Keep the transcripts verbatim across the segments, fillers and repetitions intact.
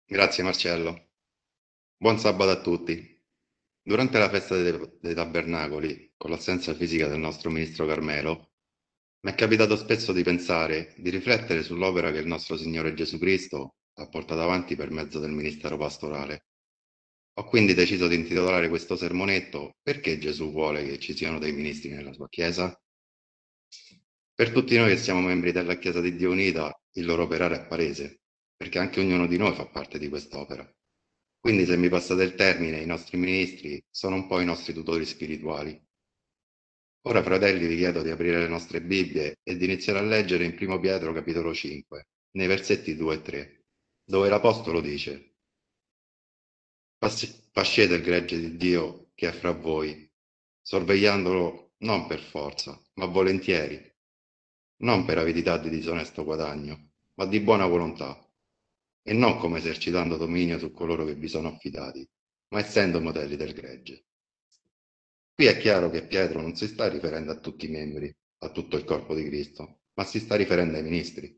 Grazie Marcello. Buon sabato a tutti. Durante la festa dei, dei tabernacoli, con l'assenza fisica del nostro ministro Carmelo, mi è capitato spesso di pensare, di riflettere sull'opera che il nostro Signore Gesù Cristo ha portato avanti per mezzo del ministero pastorale. Ho quindi deciso di intitolare questo sermonetto "Perché Gesù vuole che ci siano dei ministri nella sua Chiesa?". Per tutti noi che siamo membri della Chiesa di Dio Unita, il loro operare è palese, perché anche ognuno di noi fa parte di quest'opera. Quindi, se mi passate il termine, i nostri ministri sono un po' i nostri tutori spirituali. Ora, fratelli, vi chiedo di aprire le nostre Bibbie e di iniziare a leggere in Primo Pietro capitolo cinque, nei versetti due e tre, dove l'Apostolo dice: "Pas- Pascete il gregge di Dio che è fra voi, sorvegliandolo non per forza, ma volentieri, non per avidità di disonesto guadagno, ma di buona volontà, e non come esercitando dominio su coloro che vi sono affidati, ma essendo modelli del gregge". Qui è chiaro che Pietro non si sta riferendo a tutti i membri, a tutto il corpo di Cristo, ma si sta riferendo ai ministri.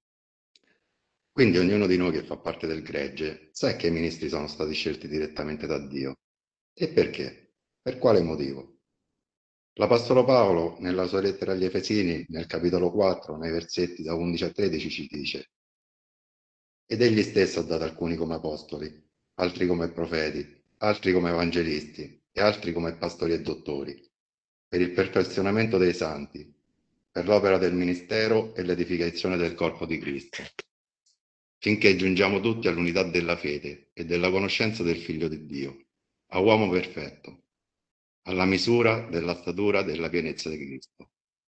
Quindi ognuno di noi che fa parte del gregge sa che i ministri sono stati scelti direttamente da Dio. E perché? Per quale motivo? L'Apostolo Paolo, nella sua lettera agli Efesini, nel capitolo quattro, nei versetti da undici a tredici, ci dice: "Ed egli stesso ha dato alcuni come apostoli, altri come profeti, altri come evangelisti e altri come pastori e dottori, per il perfezionamento dei santi, per l'opera del ministero e l'edificazione del corpo di Cristo, finché giungiamo tutti all'unità della fede e della conoscenza del Figlio di Dio, a uomo perfetto, alla misura della statura della pienezza di Cristo".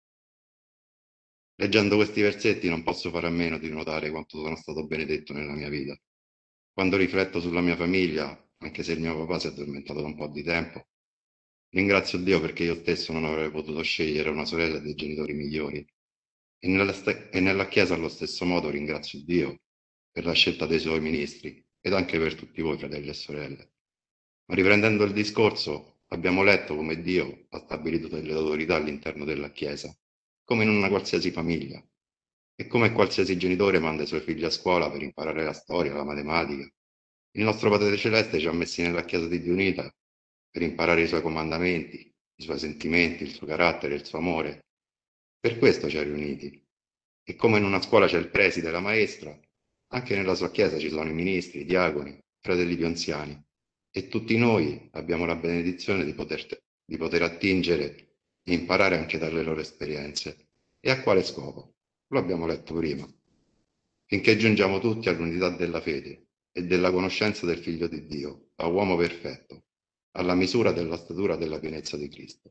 Leggendo questi versetti non posso fare a meno di notare quanto sono stato benedetto nella mia vita. Quando rifletto sulla mia famiglia, anche se il mio papà si è addormentato da un po' di tempo, ringrazio Dio perché io stesso non avrei potuto scegliere una sorella dei genitori migliori. E nella, st- e nella Chiesa allo stesso modo ringrazio Dio per la scelta dei suoi ministri ed anche per tutti voi, fratelli e sorelle. Ma riprendendo il discorso, abbiamo letto come Dio ha stabilito delle autorità all'interno della Chiesa, come in una qualsiasi famiglia, e come qualsiasi genitore manda i suoi figli a scuola per imparare la storia, la matematica. Il nostro Padre Celeste ci ha messi nella Chiesa di Dio Unita per imparare i suoi comandamenti, i suoi sentimenti, il suo carattere, il suo amore. Per questo ci ha riuniti. E come in una scuola c'è il preside e la maestra, anche nella sua Chiesa ci sono i ministri, i diaconi, i fratelli più anziani. E tutti noi abbiamo la benedizione di poter, di poter attingere e imparare anche dalle loro esperienze. E a quale scopo? Lo abbiamo letto prima. Finché giungiamo tutti all'unità della fede e della conoscenza del Figlio di Dio, a uomo perfetto, alla misura della statura della pienezza di Cristo.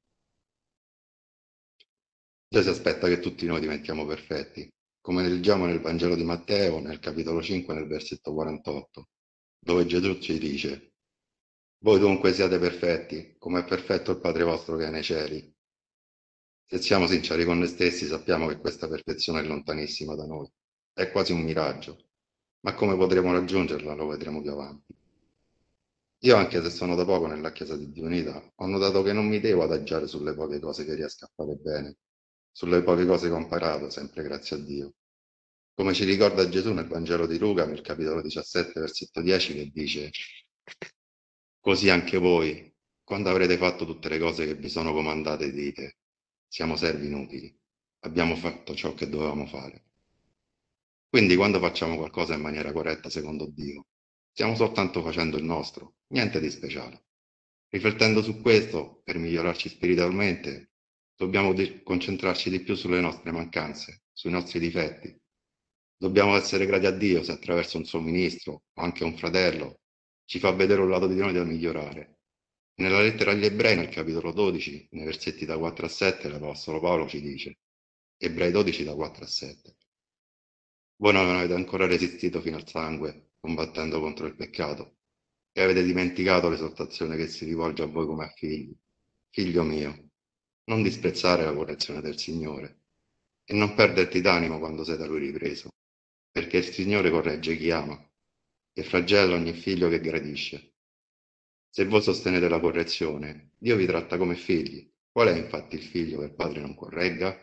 Dio si aspetta che tutti noi diventiamo perfetti, come leggiamo nel Vangelo di Matteo, nel capitolo cinque, nel versetto quarantotto, dove Gesù ci dice: "Voi dunque siate perfetti, come è perfetto il Padre vostro che è nei cieli". Se siamo sinceri con noi stessi, sappiamo che questa perfezione è lontanissima da noi, è quasi un miraggio, ma come potremo raggiungerla lo vedremo più avanti. Io, anche se sono da poco nella Chiesa di Dio Unita, ho notato che non mi devo adagiare sulle poche cose che riesco a fare bene, sulle poche cose che ho imparato, sempre grazie a Dio. Come ci ricorda Gesù nel Vangelo di Luca, nel capitolo diciassette, versetto dieci, che dice: "Così anche voi, quando avrete fatto tutte le cose che vi sono comandate, dite: siamo servi inutili, abbiamo fatto ciò che dovevamo fare". Quindi, quando facciamo qualcosa in maniera corretta secondo Dio, stiamo soltanto facendo il nostro, niente di speciale. Riflettendo su questo, per migliorarci spiritualmente, dobbiamo di- concentrarci di più sulle nostre mancanze, sui nostri difetti. Dobbiamo essere grati a Dio se attraverso un suo ministro o anche un fratello ci fa vedere un lato di noi da migliorare. Nella lettera agli Ebrei, nel capitolo dodici, nei versetti da quattro a sette, l'Apostolo Paolo ci dice, Ebrei dodici da quattro a sette: "Voi non avete ancora resistito fino al sangue, combattendo contro il peccato, e avete dimenticato l'esortazione che si rivolge a voi come a figli. Figlio mio, non disprezzare la correzione del Signore, e non perderti d'animo quando sei da Lui ripreso, perché il Signore corregge chi ama, e flagella ogni figlio che gradisce. Se voi sostenete la correzione, Dio vi tratta come figli. Qual è infatti il figlio che il padre non corregga?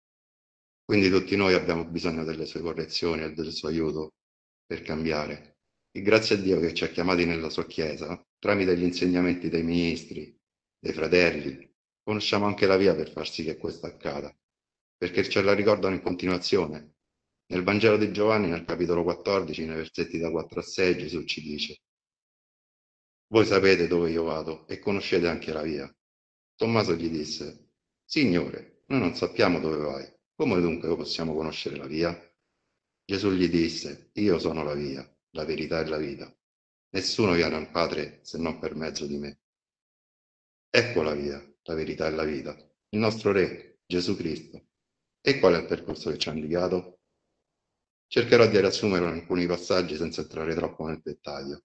Quindi tutti noi abbiamo bisogno delle sue correzioni e del suo aiuto per cambiare. E grazie a Dio che ci ha chiamati nella sua Chiesa, tramite gli insegnamenti dei ministri, dei fratelli, conosciamo anche la via per far sì che questo accada, perché ce la ricordano in continuazione. Nel Vangelo di Giovanni, nel capitolo quattordici, nei versetti da quattro a sei, Gesù ci dice: voi sapete dove io vado e conoscete anche la via. Tommaso gli disse: Signore, noi non sappiamo dove vai. Come dunque possiamo conoscere la via? Gesù gli disse: Io sono la via, la verità e la vita. Nessuno viene al Padre se non per mezzo di me. Ecco la via, la verità e la vita. Il nostro Re, Gesù Cristo. E qual è il percorso che ci ha indicato? Cercherò di riassumere alcuni passaggi senza entrare troppo nel dettaglio.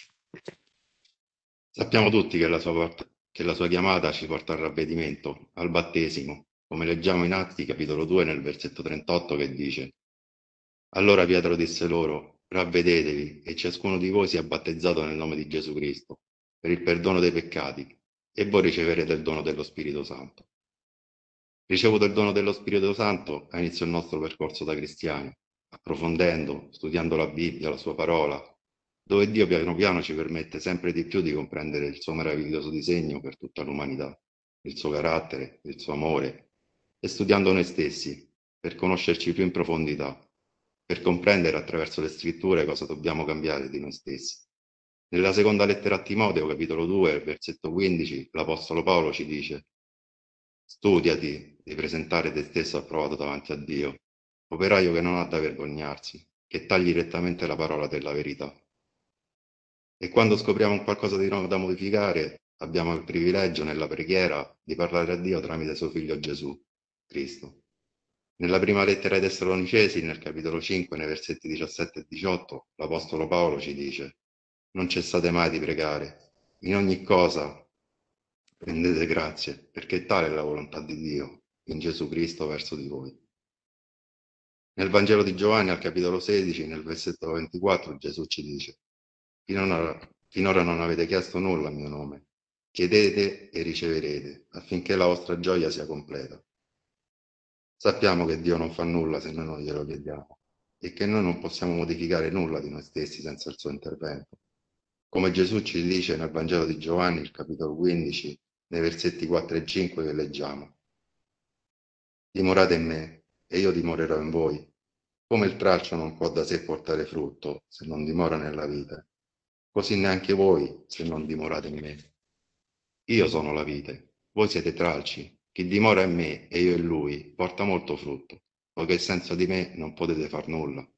Sappiamo tutti che la sua, port- che la sua chiamata ci porta al ravvedimento, al battesimo, come leggiamo in Atti capitolo due nel versetto trentotto che dice: Allora Pietro disse loro: ravvedetevi e ciascuno di voi sia battezzato nel nome di Gesù Cristo per il perdono dei peccati e voi riceverete il dono dello Spirito Santo. Ricevuto il dono dello Spirito Santo, ha inizio il nostro percorso da cristiani, approfondendo, studiando la Bibbia, la sua parola, dove Dio piano piano ci permette sempre di più di comprendere il suo meraviglioso disegno per tutta l'umanità, il suo carattere, il suo amore, e studiando noi stessi, per conoscerci più in profondità, per comprendere attraverso le scritture cosa dobbiamo cambiare di noi stessi. Nella seconda lettera a Timoteo, capitolo due, versetto quindici, l'Apostolo Paolo ci dice: studiati di presentare te stesso approvato davanti a Dio, operaio che non ha da vergognarsi, che tagli rettamente la parola della verità. E quando scopriamo un qualcosa di nuovo da modificare, abbiamo il privilegio nella preghiera di parlare a Dio tramite suo figlio Gesù Cristo. Nella prima lettera ai Tessalonicesi, nel capitolo cinque, nei versetti diciassette e diciotto, l'Apostolo Paolo ci dice: non cessate mai di pregare, in ogni cosa rendete grazie, perché tale è la volontà di Dio in Gesù Cristo verso di voi. Nel Vangelo di Giovanni, al capitolo sedici, nel versetto ventiquattro, Gesù ci dice: finora, finora non avete chiesto nulla a mio nome. Chiedete e riceverete, affinché la vostra gioia sia completa. Sappiamo che Dio non fa nulla se noi non glielo chiediamo e che noi non possiamo modificare nulla di noi stessi senza il suo intervento. Come Gesù ci dice nel Vangelo di Giovanni, il capitolo quindici, nei versetti quattro e cinque che leggiamo: dimorate in me e io dimorerò in voi. Come il tralcio non può da sé portare frutto se non dimora nella vite, così neanche voi se non dimorate in me. Io sono la vite, voi siete tralci. Chi dimora in me e io in lui porta molto frutto, poiché senza di me non potete far nulla.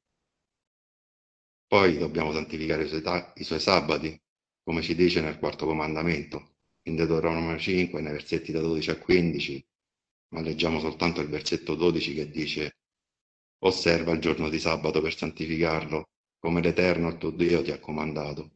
Poi dobbiamo santificare i suoi, ta- i suoi sabati, come ci dice nel quarto comandamento, in Deuteronomio cinque, nei versetti da dodici a quindici, ma leggiamo soltanto il versetto dodici che dice: osserva il giorno di sabato per santificarlo, come l'Eterno il tuo Dio ti ha comandato.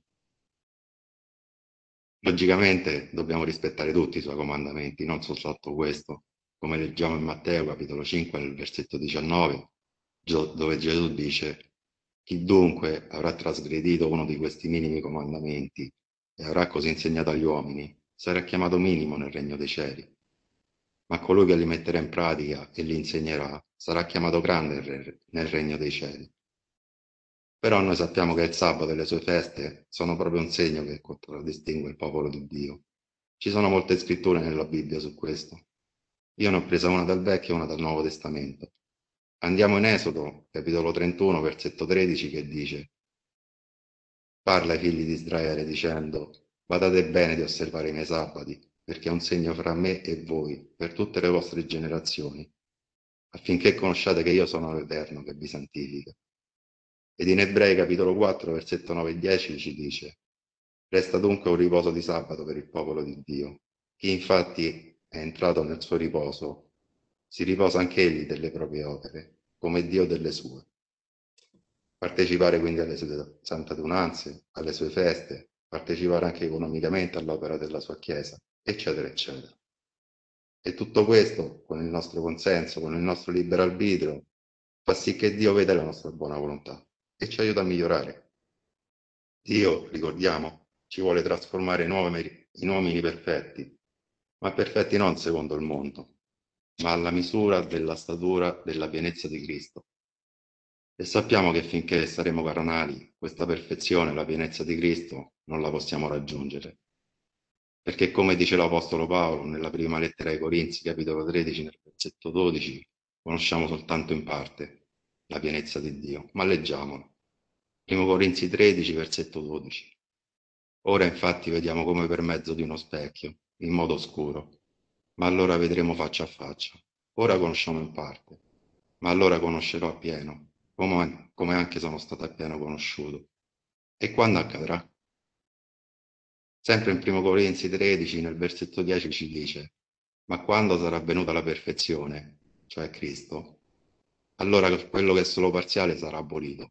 Logicamente dobbiamo rispettare tutti i suoi comandamenti, non soltanto questo, come leggiamo in Matteo capitolo cinque nel versetto diciannove, dove Gesù dice: chi dunque avrà trasgredito uno di questi minimi comandamenti e avrà così insegnato agli uomini, sarà chiamato minimo nel regno dei cieli. Ma colui che li metterà in pratica e li insegnerà sarà chiamato grande nel regno dei cieli. Però noi sappiamo che il sabato e le sue feste sono proprio un segno che contraddistingue il popolo di Dio. Ci sono molte scritture nella Bibbia su questo. Io ne ho presa una dal Vecchio e una dal Nuovo Testamento. Andiamo in Esodo, capitolo trentuno, versetto tredici, che dice: parla ai figli di Israele dicendo: badate bene di osservare i miei sabati, perché è un segno fra me e voi per tutte le vostre generazioni, affinché conosciate che io sono l'Eterno che vi santifica. Ed in Ebrei capitolo quattro, versetto nove e dieci ci dice: resta dunque un riposo di sabato per il popolo di Dio. Chi infatti è entrato nel suo riposo, si riposa anche egli delle proprie opere, come Dio delle sue. Partecipare quindi alle sue sante adunanze, alle sue feste, partecipare anche economicamente all'opera della sua Chiesa, eccetera, eccetera. E tutto questo, con il nostro consenso, con il nostro libero arbitrio, fa sì che Dio veda la nostra buona volontà e ci aiuta a migliorare. Dio, ricordiamo, ci vuole trasformare in uomini, in uomini perfetti, ma perfetti non secondo il mondo, ma alla misura della statura della pienezza di Cristo. E sappiamo che finché saremo carnali, questa perfezione, la pienezza di Cristo, non la possiamo raggiungere. Perché come dice l'Apostolo Paolo nella prima lettera ai Corinzi, capitolo tredici, nel versetto dodici, conosciamo soltanto in parte la pienezza di Dio. Ma leggiamolo. Primo Corinzi tredici, versetto dodici. Ora infatti vediamo come per mezzo di uno specchio, in modo oscuro, ma allora vedremo faccia a faccia. Ora conosciamo in parte, ma allora conoscerò appieno, come, come anche sono stato appieno conosciuto. E quando accadrà? Sempre in Primo Corinzi tredici, nel versetto dieci ci dice, ma quando sarà venuta la perfezione, cioè Cristo, allora quello che è solo parziale sarà abolito.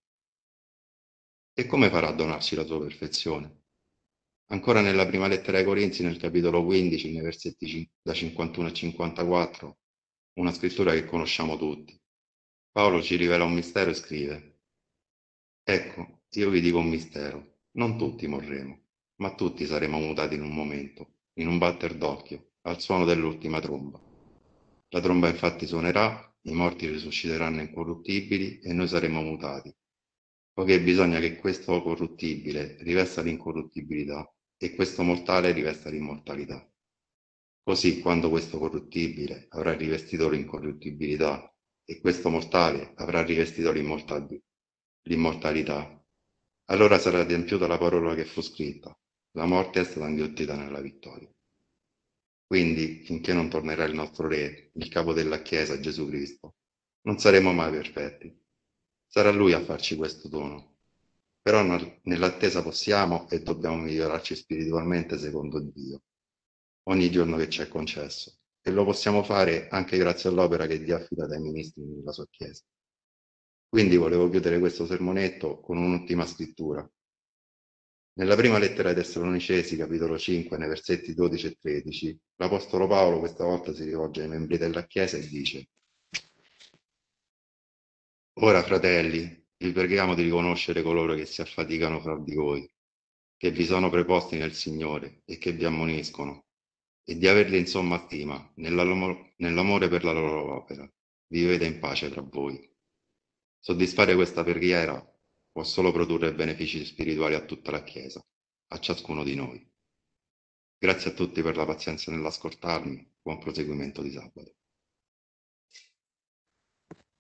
E come farà a donarci la sua perfezione? Ancora nella prima lettera ai Corinzi, nel capitolo quindici, nei versetti cin- da cinquantuno a cinquantaquattro, una scrittura che conosciamo tutti. Paolo ci rivela un mistero e scrive, ecco, io vi dico un mistero, non tutti morremo, ma tutti saremo mutati in un momento, in un batter d'occhio, al suono dell'ultima tromba. La tromba infatti suonerà, i morti risusciteranno incorruttibili e noi saremo mutati, poiché bisogna che questo corruttibile rivesta l'incorruttibilità e questo mortale rivesta l'immortalità. Così, quando questo corruttibile avrà rivestito l'incorruttibilità e questo mortale avrà rivestito l'immortal- l'immortalità, allora sarà adempiuta la parola che fu scritta, la morte è stata inghiottita nella vittoria. Quindi, finché non tornerà il nostro Re, il capo della Chiesa, Gesù Cristo, non saremo mai perfetti. Sarà Lui a farci questo dono. Però nel- nell'attesa possiamo e dobbiamo migliorarci spiritualmente secondo Dio, ogni giorno che ci è concesso. E lo possiamo fare anche grazie all'opera che Dio ha affidato ai ministri nella sua Chiesa. Quindi volevo chiudere questo sermonetto con un'ultima scrittura. Nella prima lettera ai Tessalonicesi, capitolo cinque, nei versetti dodici e tredici, l'Apostolo Paolo questa volta si rivolge ai membri della Chiesa e dice: Ora, fratelli, vi preghiamo di riconoscere coloro che si affaticano fra di voi, che vi sono preposti nel Signore e che vi ammoniscono, e di averli in somma stima nell'amo- nell'amore per la loro opera. Vivete in pace tra voi. Soddisfare questa preghiera può solo produrre benefici spirituali a tutta la Chiesa, a ciascuno di noi. Grazie a tutti per la pazienza nell'ascoltarmi. Buon proseguimento di sabato.